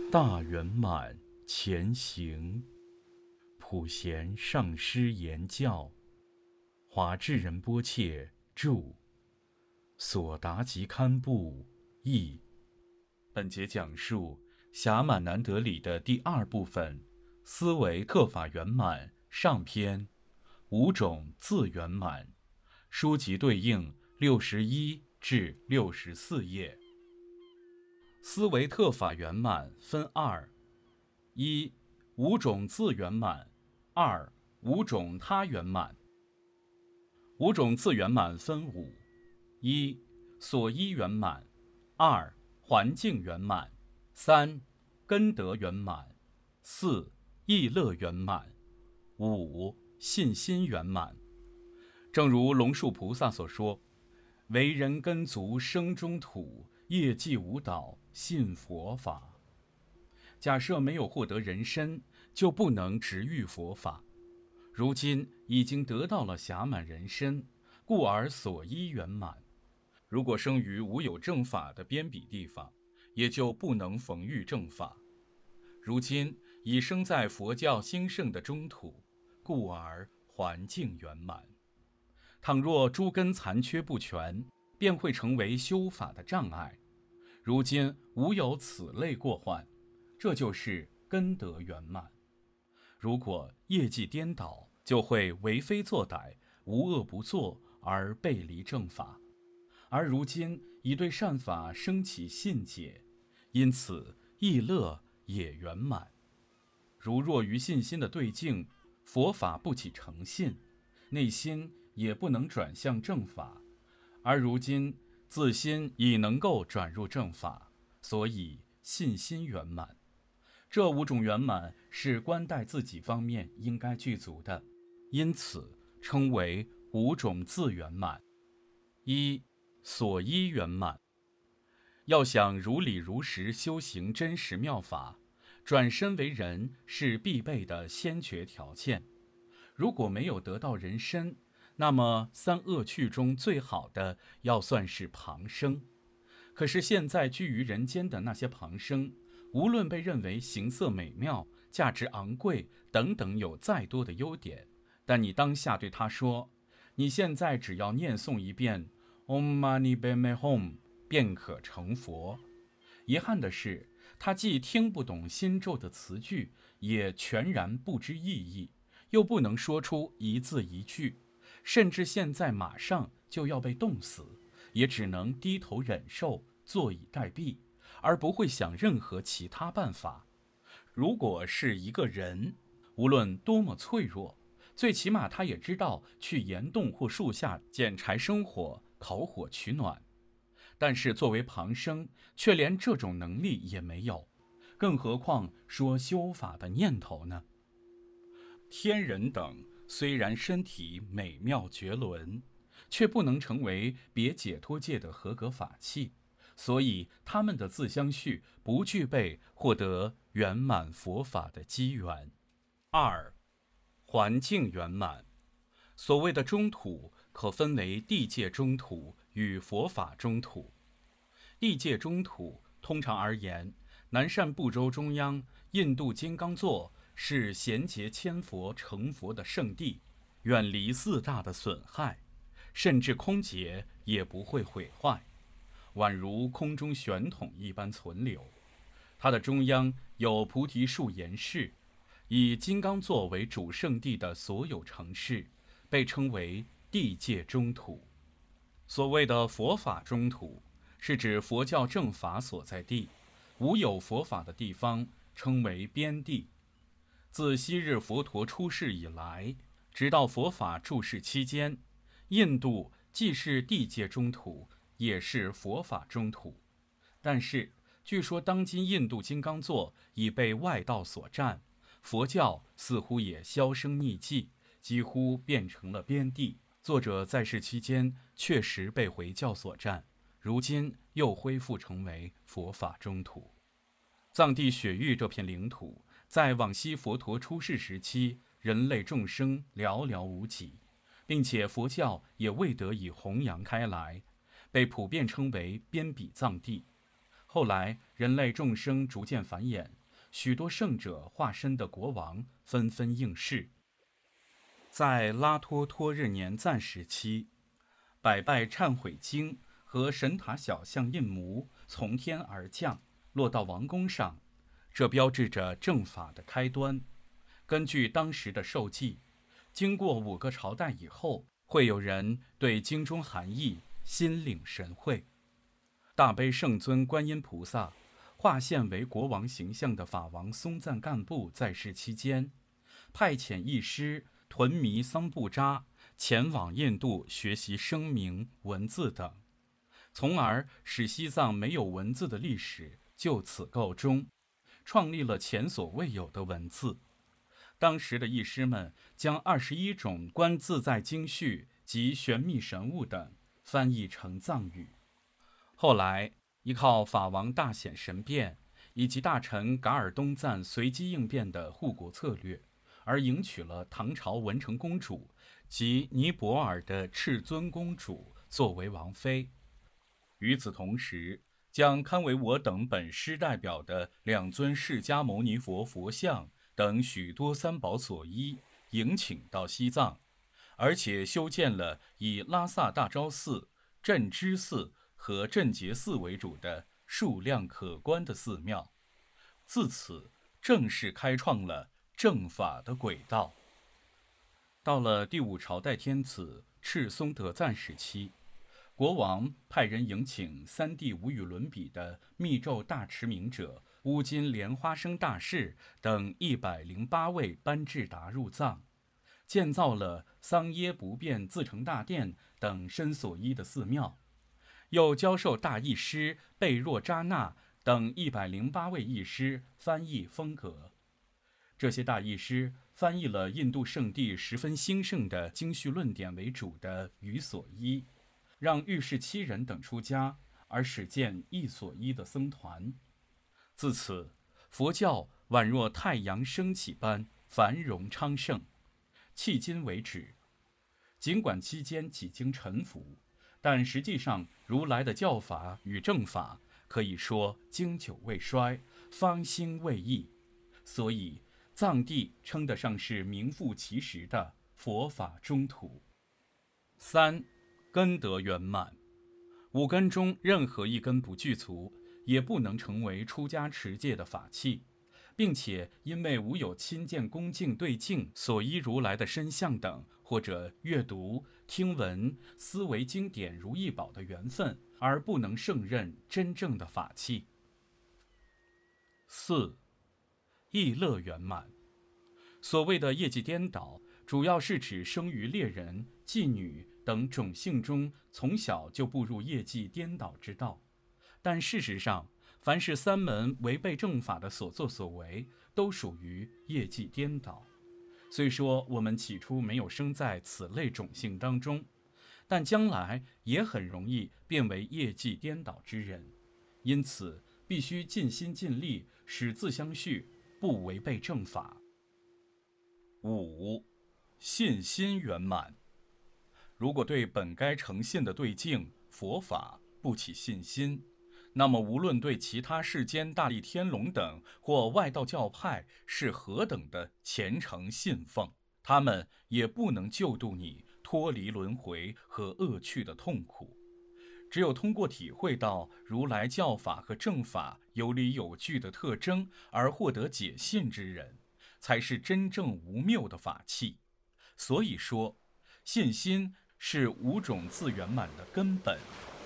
大圆满前行，普贤上师言教，华智仁波切著，索达吉堪布译。本节讲述暇满难得里的第二部分，思维特法圆满上篇，五种自圆满，书籍对应61至64页。思维特法圆满分二：一、五种自圆满；二、五种他圆满。五种自圆满分五：一、所依圆满；二、环境圆满；三、根德圆满；四、意乐圆满；五、信心圆满。正如龙树菩萨所说：“为人根足生中土，业绩无倒，信佛法。”假设没有获得人身，就不能直遇佛法。如今已经得到了暇满人身，故而所依圆满。如果生于无有正法的边鄙地方，也就不能逢遇正法。如今已生在佛教兴盛的中土，故而环境圆满。倘若诸根残缺不全，便会成为修法的障碍。如今无有此类过患，这就是根德圆满。如果业绩颠倒，就会为非作歹，无恶不作，而背离正法。而如今已对善法生起信解，因此意乐也圆满。如若于信心的对境，佛法不起诚信，内心也不能转向正法。而如今自心已能够转入正法，所以信心圆满。这五种圆满是观待自己方面应该具足的，因此称为五种自圆满。一、所依圆满。要想如理如实修行真实妙法，转身为人是必备的先决条件。如果没有得到人身，那么三恶趣中最好的要算是旁生。可是现在居于人间的那些旁生，无论被认为形色美妙、价值昂贵等等有再多的优点，但你当下对他说：“你现在只要念诵一遍 Om Mani Padme Hum 便可成佛。”遗憾的是，他既听不懂心咒的词句，也全然不知意义，又不能说出一字一句，甚至现在马上就要被冻死，也只能低头忍受，坐以待毙，而不会想任何其他办法。如果是一个人，无论多么脆弱，最起码他也知道去岩洞或树下捡柴生火，烤火取暖。但是作为旁生，却连这种能力也没有，更何况说修法的念头呢？天人等虽然身体美妙绝伦，却不能成为别解脱界的合格法器，所以他们的自相续不具备获得圆满佛法的机缘。二、环境圆满。所谓的中土，可分为地界中土与佛法中土。地界中土，通常而言，南赡部洲中央印度金刚座是贤劫千佛成佛的圣地，远离四大的损害，甚至空劫也不会毁坏，宛如空中玄筒一般存留。它的中央有菩提树岩室，以金刚座为主圣地的所有城市被称为地界中土。所谓的佛法中土，是指佛教正法所在地，无有佛法的地方称为边地。自昔日佛陀出世以来，直到佛法住世期间，印度既是地界中土，也是佛法中土。但是据说当今印度金刚座已被外道所占，佛教似乎也销声匿迹，几乎变成了边地。作者在世期间确实被回教所占，如今又恢复成为佛法中土。藏地雪域这片领土，在往昔佛陀出世时期，人类众生寥寥无几，并且佛教也未得以弘扬开来，被普遍称为边鄙藏地。后来人类众生逐渐繁衍， 许多圣者化身的国王纷纷应试。在拉脱托日年赞时期，百拜忏悔经和神塔小像印模从天而降，落到王宫上，这标志着正法的开端。根据当时的授记，经过5个朝代以后，会有人对经中含义心领神会。大悲圣尊观音菩萨化现为国王形象的法王松赞干布在世期间，派遣义师屯弥桑布扎前往印度学习声明、文字等，从而使西藏没有文字的历史就此告终，创立了前所未有的文字。当时的义师们将21种观自在经序及玄秘神物等翻译成藏语。后来依靠法王大显神变以及大臣噶尔东赞随机应变的护国策略，而迎娶了唐朝文成公主及尼泊尔的赤尊公主作为王妃。与此同时，将堪维我等本师代表的2尊释迦牟尼佛佛像等许多三宝所依迎请到西藏，而且修建了以拉萨大昭寺、镇知寺和镇觉寺为主的数量可观的寺庙，自此正式开创了正法的轨道。到了第5朝代天子赤松德赞时期，国王派人迎请3帝无与伦比的密咒大持明者乌金莲花生大士等108位班智达入藏，建造了桑耶不变自成大殿等身所依的寺庙，又教授大译师贝若扎那等108位译师翻译风格。这些大译师翻译了印度圣地十分兴盛的经序论点为主的语所依，让御世7人等出家，而始建译所依的僧团。自此，佛教宛若太阳升起般繁荣昌盛。迄今为止，尽管期间几经沉浮，但实际上如来的教法与正法可以说经久未衰，方兴未艾，所以藏地称得上是名副其实的佛法中土。3. 根德圆满。5根中任何一根不具足，也不能成为出家持戒的法器，并且因为无有亲见恭敬对境所依如来的身相等，或者阅读、听闻、思维经典如意宝的缘分，而不能胜任真正的法器。4. 意乐圆满。所谓的业绩颠倒，主要是指生于猎人、妓女等种姓中，从小就步入业绩颠倒之道。但事实上，凡是3门违背正法的所作所为，都属于业绩颠倒。虽说我们起初没有生在此类种姓当中，但将来也很容易变为业绩颠倒之人。因此，必须尽心尽力，使自相续，不违背正法。5. 信心圆满。如果对本该诚信的对境佛法不起信心，那么无论对其他世间大力天龙等或外道教派是何等的虔诚信奉，他们也不能救度你脱离轮回和恶趣的痛苦。只有通过体会到如来教法和正法有理有据的特征而获得解信之人，才是真正无谬的法器。所以说，信心是5种自圆满的根本。